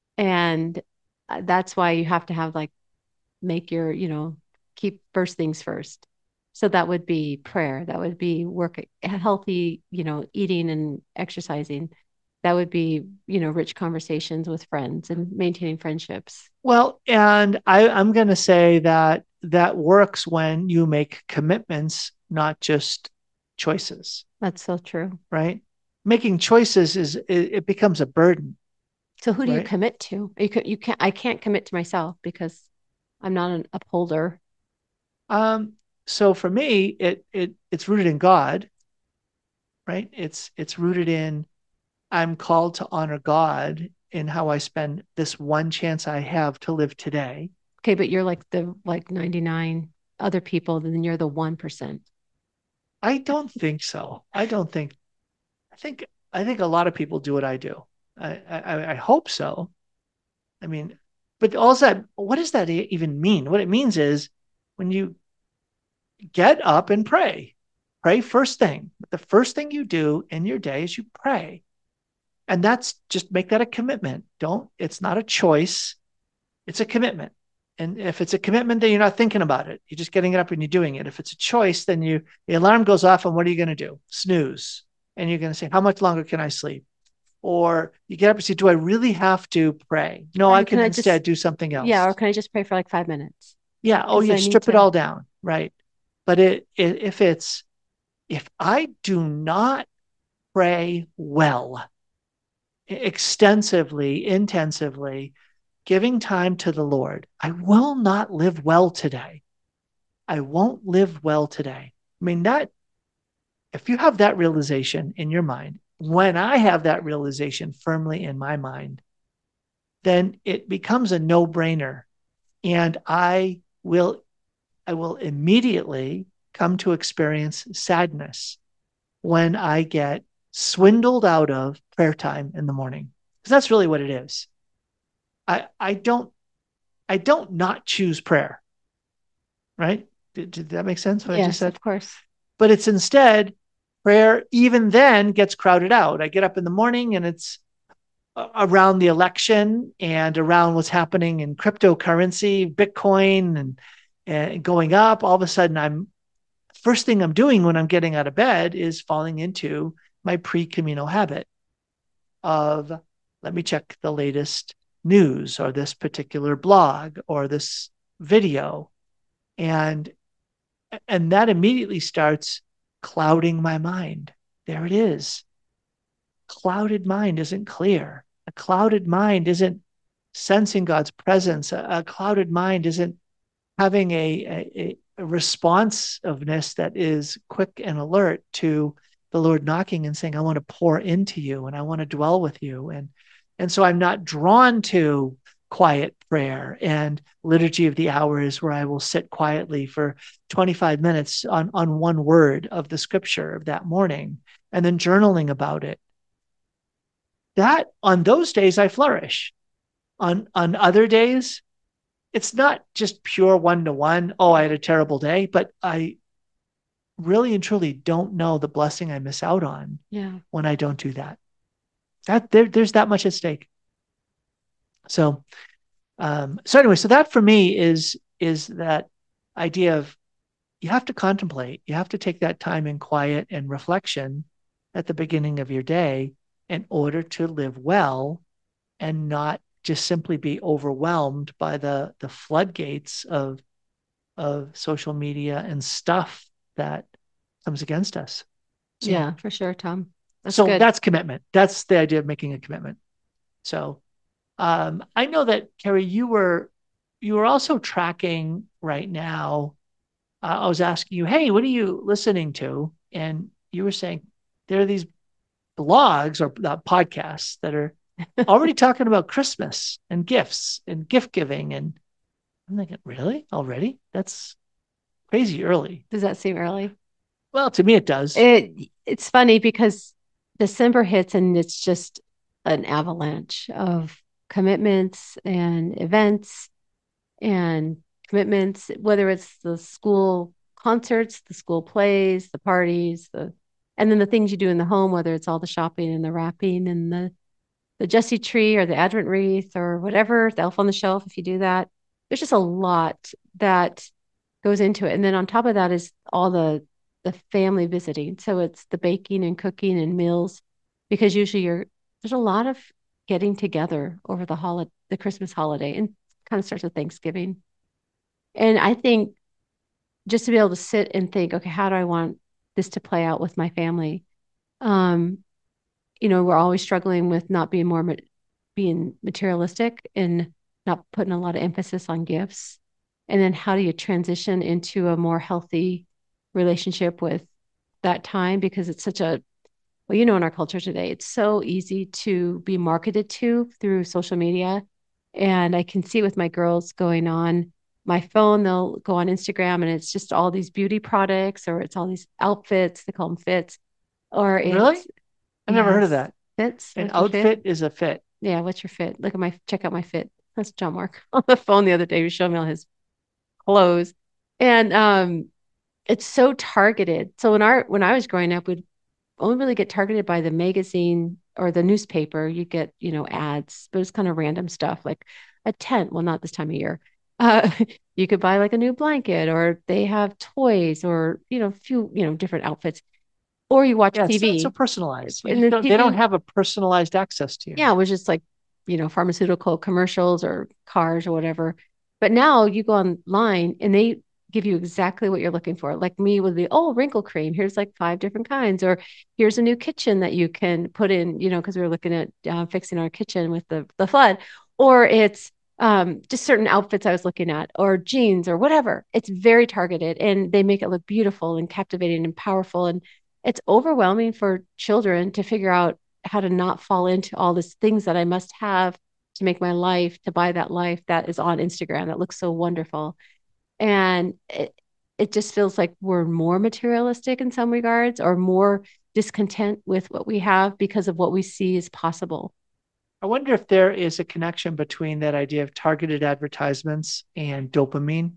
and uh, that's why you have to have like make your, you know, keep first things first. So that would be prayer. That would be work, healthy, you know, eating and exercising. That would be, you know, rich conversations with friends and maintaining friendships. Well, and I, I'm going to say that that works when you make commitments, not just choices, That's so true. right? Making choices is it, it becomes a burden. So who do you Right. commit to? You can, you can't, I can't commit to myself because I'm not an upholder. Um, so for me, it it it's rooted in God, right? It's it's rooted in I'm called to honor God in how I spend this one chance I have to live today. Okay, but you're like the like ninety-nine other people, then you're the one percent. I don't think so. I don't think. I think I think a lot of people do what I do. I I, I hope so. I mean, but all that. What does that e- even mean? What it means is when you get up and pray, pray first thing. The first thing you do in your day is you pray, and that's just make that a commitment. Don't. It's not a choice. It's a commitment. And if it's a commitment, then you're not thinking about it. You're just getting it up and you're doing it. If it's a choice, then you the alarm goes off, and what are you going to do? Snooze. And you're going to say, how much longer can I sleep? Or you get up and say, do I really have to pray? No, Or I can can I just- instead do something else. Yeah, or can I just pray for like five minutes? Yeah. Oh, Because you I need strip it to- all down. Right. But it, it if it's if I do not pray well, extensively, intensively, giving time to the Lord. I will not live well today. I won't live well today. I mean, that, if you have that realization in your mind, when I have that realization firmly in my mind, then it becomes a no-brainer. And I will, I will immediately come to experience sadness when I get swindled out of prayer time in the morning. Because that's really what it is. I, I don't, I don't not choose prayer. Right? Did, did that make sense? What yes, I just said? Of course. But it's instead prayer, even then, gets crowded out. I get up in the morning and it's around the election and around what's happening in cryptocurrency, Bitcoin, and, and going up. All of a sudden, I'm first thing I'm doing when I'm getting out of bed is falling into my pre-communal habit of, let me check the latest news or this particular blog or this video. And, and that immediately starts clouding my mind. There it is. Clouded mind isn't clear. A clouded mind isn't sensing God's presence. A, a clouded mind isn't having a, a, a responsiveness that is quick and alert to the Lord knocking and saying, I want to pour into you and I want to dwell with you. And, and so I'm not drawn to quiet prayer and liturgy of the hours where I will sit quietly for twenty-five minutes on, on one word of the scripture of that morning and then journaling about it. That on those days I flourish. On, on other days, it's not just pure one-to-one, oh, I had a terrible day, but I really and truly don't know the blessing I miss out on yeah. when I don't do that. That there, there's that much at stake. So, um, so anyway, so that for me is, is that idea of you have to contemplate, you have to take that time in quiet and reflection at the beginning of your day in order to live well and not just simply be overwhelmed by the, the floodgates of, of social media and stuff that comes against us. So, yeah, for sure, Tom. That's so good. That's commitment. That's the idea of making a commitment. So um, I know that, Carrie, you were, you were also tracking right now. Uh, I was asking you, hey, what are you listening to? And you were saying there are these blogs or uh, podcasts that are already talking about Christmas and gifts and gift giving. And I'm thinking, really? Already? That's crazy early. Does that seem early? Well, to me, it does. It, it's funny because December hits and it's just an avalanche of commitments and events and commitments, whether it's the school concerts, the school plays, the parties, the and then the things you do in the home, whether it's all the shopping and the wrapping and the the Jesse tree or the Advent wreath or whatever, the elf on the shelf, if you do that. There's just a lot that goes into it. And then on top of that is all the the family visiting. So it's the baking and cooking and meals, because usually you're there's a lot of getting together over the holiday, the Christmas holiday, and kind of starts with Thanksgiving. And I think just to be able to sit and think, okay, how do I want this to play out with my family? Um, you know, we're always struggling with not being more, being materialistic and not putting a lot of emphasis on gifts. And then how do you transition into a more healthy relationship with that time? Because it's such a, well, you know, in our culture today, it's so easy to be marketed to through social media. And I can see with my girls going on my phone, they'll go on Instagram and it's just all these beauty products, or it's all these outfits, they call them fits. Or it's, really? I've yes, never heard of that. Fits. An outfit fit? Is a fit. Yeah. What's your fit? Look at my, check out my fit. That's John Mark on the phone the other day. He was showing me all his clothes. And um, it's so targeted. So when our, when I was growing up, we'd only really get targeted by the magazine or the newspaper. You get, you know, ads, but it's kind of random stuff like a tent. Well, not this time of year. Uh, you could buy like a new blanket, or they have toys, or, you know, a few, you know, different outfits, or you watch yeah, T V. It's so personalized. And the don't, they don't have a personalized access to you. Yeah. It was just like, you know, pharmaceutical commercials or cars or whatever. But now you go online and they, give you exactly what you're looking for. Like me with the, oh, wrinkle cream. Here's like five different kinds. Or here's a new kitchen that you can put in, you know, because we were looking at uh, fixing our kitchen with the, the flood. Or it's um, just certain outfits I was looking at, or jeans or whatever. It's very targeted and they make it look beautiful and captivating and powerful. And it's overwhelming for children to figure out how to not fall into all these things that I must have to make my life, to buy that life that is on Instagram that looks so wonderful. And it, it just feels like we're more materialistic in some regards, or more discontent with what we have because of what we see is possible. I wonder if there is a connection between that idea of targeted advertisements and dopamine,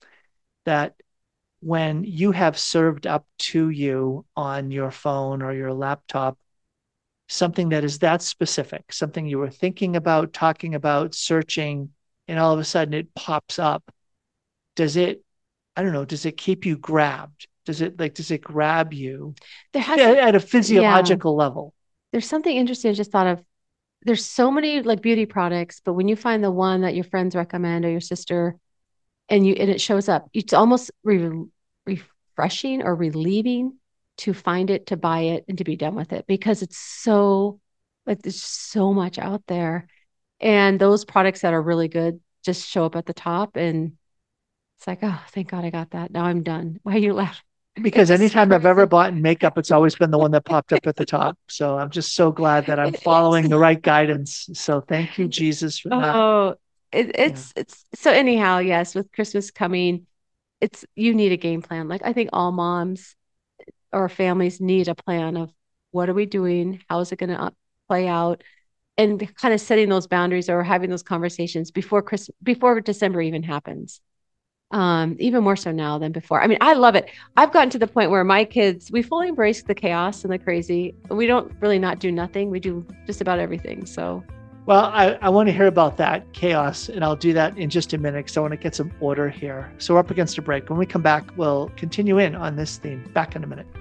that when you have served up to you on your phone or your laptop something that is that specific, something you were thinking about, talking about, searching, and all of a sudden it pops up, does it, I don't know, does it keep you grabbed? Does it like, does it grab you There has at, at a physiological yeah. level? There's something interesting I just thought of. There's so many like beauty products, but when you find the one that your friends recommend or your sister and you and it shows up, it's almost re- refreshing or relieving to find it, to buy it, and to be done with it, because it's so like there's so much out there. And those products that are really good just show up at the top, and it's like, oh, thank God I got that. Now I'm done. Why are you laughing? Because It's anytime I've crazy. ever bought makeup, it's always been the one that popped up at the top. So I'm just so glad that I'm It following is. the right guidance. So thank you, Jesus, for that. Oh, it, Yeah. it's it's so anyhow, yes, with Christmas coming, it's you need a game plan. Like I think all moms or families need a plan of what are we doing? How is it going to play out? And kind of setting those boundaries or having those conversations before Christmas, before December even happens. Um, even more so now than before. I mean, I love it. I've gotten to the point where my kids, we fully embrace the chaos and the crazy. We don't really not do nothing. We do just about everything. So Well, I, I want to hear about that chaos, and I'll do that in just a minute because I want to get some order here. So we're up against a break. When we come back, we'll continue in on this theme. Back in a minute.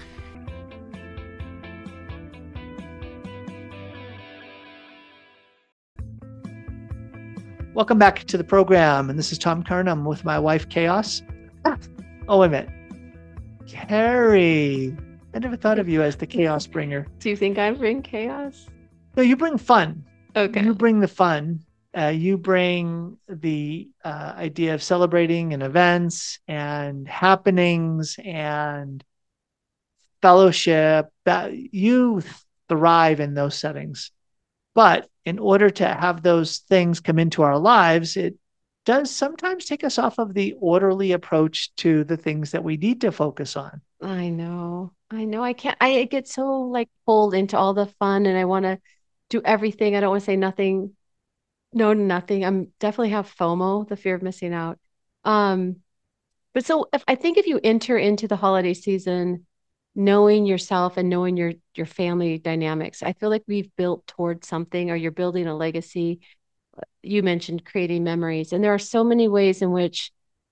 Welcome back to the program. And this is Tom Kern. I'm with my wife, Chaos. Ah, oh, wait a minute. Carrie. I never thought of you as the chaos bringer. do you think I bring chaos? No, you bring fun. Okay. You bring the fun. Uh, you bring the uh, idea of celebrating and events and happenings and fellowship. That you thrive in those settings. But in order to have those things come into our lives, it does sometimes take us off of the orderly approach to the things that we need to focus on. I know. I know. I can't, I get so like pulled into all the fun and I want to do everything. I don't want to say nothing, no to nothing. I'm definitely have FOMO, the fear of missing out. Um, but so if I think if you enter into the holiday season knowing yourself and knowing your your family dynamics, I feel like we've built towards something, or you're building a legacy. You mentioned creating memories, and there are so many ways in which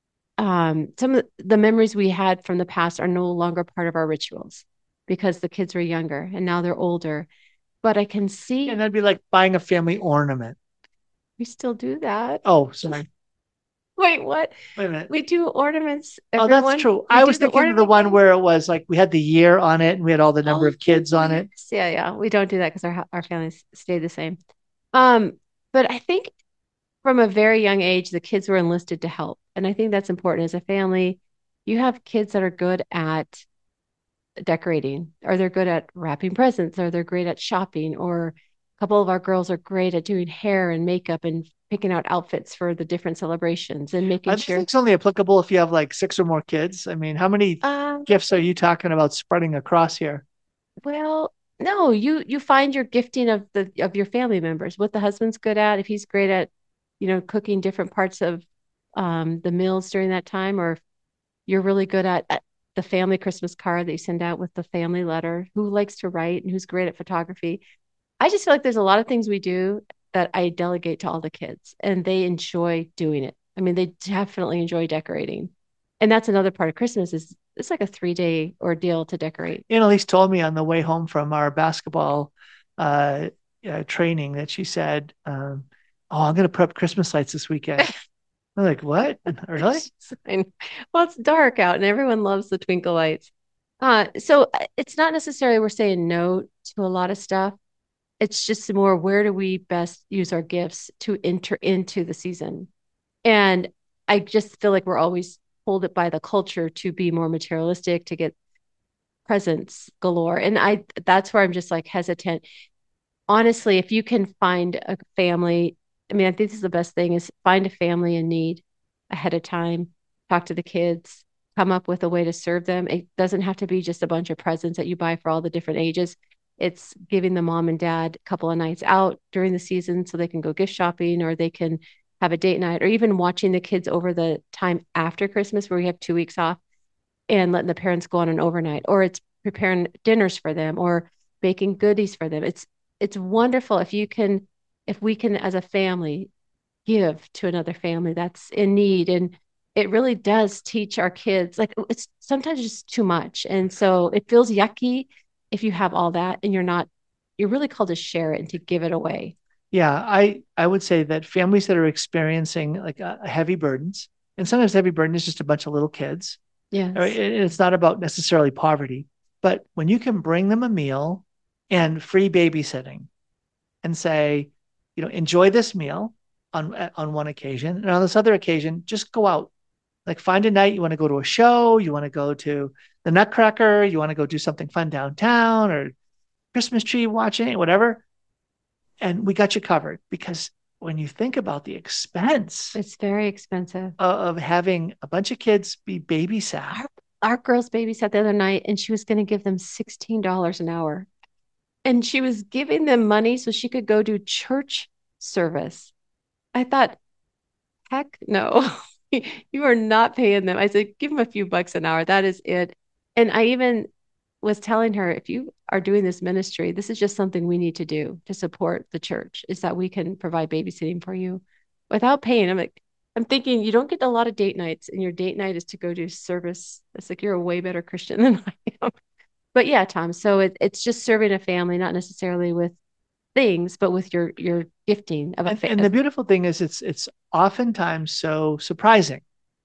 um, some of the memories we had from the past are no longer part of our rituals because the kids were younger and now they're older. But I can see And that'd be like buying a family ornament. we still do that. Oh, sorry. Wait, what? Wait a minute. We do ornaments. Oh, that's Everyone, true. we I do was the thinking of the ornament one game. where it was like we had the year on it and we had all the number Oh, of kids on it. yes. Yeah, yeah. We don't do that because our our families stay the same. Um, but I think from a very young age, the kids were enlisted to help. And I think that's important as a family. You have kids that are good at decorating, or they're good at wrapping presents, or they're great at shopping, or a couple of our girls are great at doing hair and makeup and picking out outfits for the different celebrations and making I think sure. it's only applicable if you have like six or more kids. I mean, how many Um, gifts are you talking about spreading across here? well, no, you you find your gifting of the of your family members, what the husband's good at, if he's great at, you know, cooking different parts of um the meals during that time, or if you're really good at, at the family Christmas card that you send out with the family letter, who likes to write and who's great at photography. I just feel like there's a lot of things we do that I delegate to all the kids and they enjoy doing it. I mean, they definitely enjoy decorating. And that's another part of Christmas is it's like a three day ordeal to decorate. Annalise told me on the way home from our basketball uh, uh, training that she said, um, "Oh, I'm going to put up Christmas lights this weekend." I'm like, what? Really? I know. Well, it's dark out and everyone loves the twinkle lights. Uh, so uh, it's not necessarily we're saying no to a lot of stuff. It's just more where do we best use our gifts to enter into the season? And I just feel like we're always pulled it by the culture to be more materialistic, to get presents galore. And I that's where I'm just like hesitant. Honestly, if you can find a family, I mean, I think this is the best thing is find a family in need ahead of time, talk to the kids, come up with a way to serve them. It doesn't have to be just a bunch of presents that you buy for all the different ages. It's giving the mom and dad a couple of nights out during the season so they can go gift shopping or they can have a date night or even watching the kids over the time after Christmas where we have two weeks off and letting the parents go on an overnight or it's preparing dinners for them or baking goodies for them. It's it's wonderful if you can if we can as a family give to another family that's in need and it really does teach our kids like it's sometimes just too much and so it feels yucky if you have all that and you're not you're really called to share it and to give it away. Yeah, I I would say that families that are experiencing like uh, heavy burdens, and sometimes heavy burden is just a bunch of little kids. Or Yes. it- it's not about necessarily poverty, but when you can bring them a meal and free babysitting and say, you know, enjoy this meal on on one occasion, and on this other occasion, just go out. Like find a night you want to go to a show, you want to go to the Nutcracker, you want to go do something fun downtown or Christmas tree watching, whatever. And we got you covered because when you think about the expense It's very expensive. of, of having a bunch of kids be babysat, Our, our girls babysat the other night and she was going to give them sixteen dollars an hour. And she was giving them money so she could go do church service. I thought, heck no, you are not paying them. I said, give them a few bucks an hour. That is it. And I even was telling her, if you are doing this ministry, this is just something we need to do to support the church, is that we can provide babysitting for you without paying. I'm like, I'm thinking you don't get a lot of date nights, and your date night is to go do service. It's like you're a way better Christian than I am. But yeah, Tom. So it, it's just serving a family, not necessarily with things, but with your your gifting of a and, fa- and the beautiful thing is it's it's oftentimes so surprising.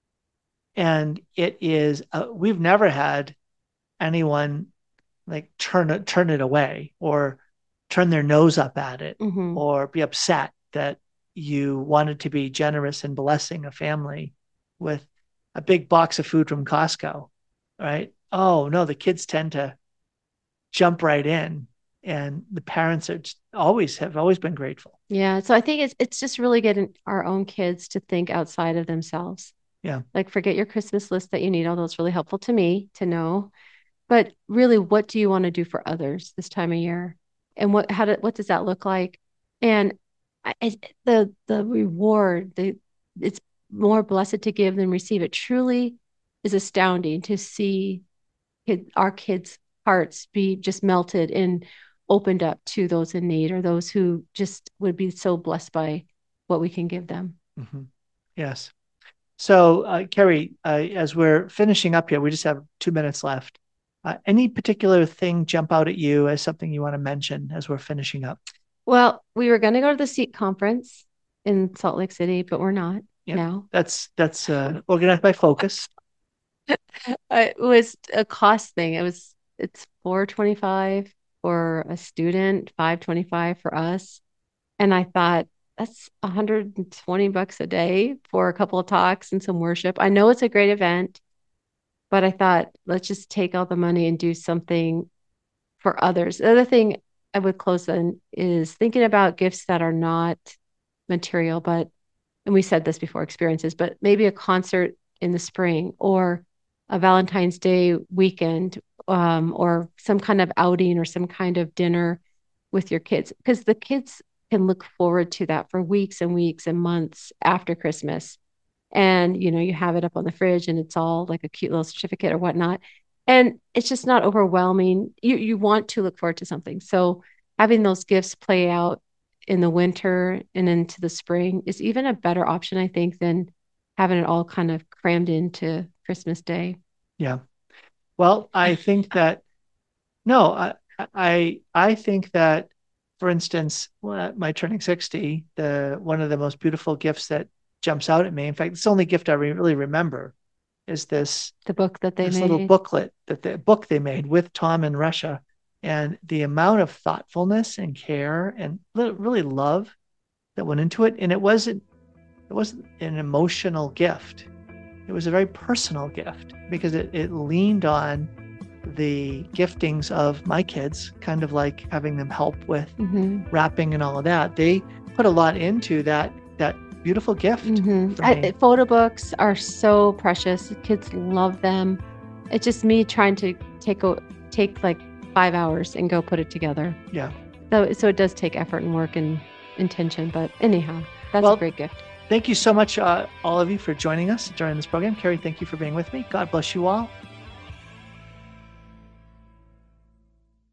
And it is uh, we've never had anyone like turn it turn it away or turn their nose up at it Mhm. or be upset that you wanted to be generous and blessing a family with a big box of food from Costco, right? Oh no, the kids tend to jump right in, and the parents are just always have always been grateful. Yeah. So I think it's it's just really getting our own kids to think outside of themselves. Yeah. Like forget your Christmas list that you need, although it's really helpful to me to know. But really, what do you want to do for others this time of year? And what how do, what does that look like? And I, I- the the reward, the it's more blessed to give than receive. It truly is astounding to see kid, our kids' hearts be just melted and opened up to those in need or those who just would be so blessed by what we can give them. Mm-hmm. Yes. So, uh, Carrie, uh, as we're finishing up here, we just have two minutes left. Uh, any particular thing jump out at you as something you want to mention as we're finishing up? Well, we were going to go to the SEEK conference in Salt Lake City, but we're not Yep. now. That's that's uh, organized by Focus. It was a cost thing. It was it's four twenty-five for a student, five twenty-five for us. And I thought that's one hundred twenty bucks a day for a couple of talks and some worship. I know it's a great event, but I thought let's just take all the money and do something for others. The other thing I would close on is thinking about gifts that are not material, but and we said this before, experiences, but maybe a concert in the spring or a Valentine's Day weekend, um, or some kind of outing or some kind of dinner with your kids, because the kids can look forward to that for weeks and weeks and months after Christmas. And you know, you have it up on the fridge and it's all like a cute little certificate or whatnot. And it's just not overwhelming. You you want to look forward to something. So having those gifts play out in the winter and into the spring is even a better option, I think, than having it all kind of crammed into Christmas Day. Yeah. Well, I think that no, I I I think that, for instance, my turning sixty, the one of the most beautiful gifts that jumps out at me. In fact, it's the only gift I re- really remember is this The book that they this made. little booklet that the book they made with Tom in Russia, and the amount of thoughtfulness and care and li- really love that went into it. And it wasn't it wasn't an emotional gift. It was a very personal gift because it, it leaned on the giftings of my kids, kind of like having them help with Mm-hmm. wrapping and all of that. They put a lot into that that beautiful gift. Mm-hmm. for I, me. photo books are so precious. Kids love them. It's just me trying to take a, take like five hours and go put it together. Yeah. So so it does take effort and work and intention. But anyhow, that's Well, a great gift. Thank you so much, uh, all of you, for joining us during this program. Carrie, thank you for being with me. God bless you all.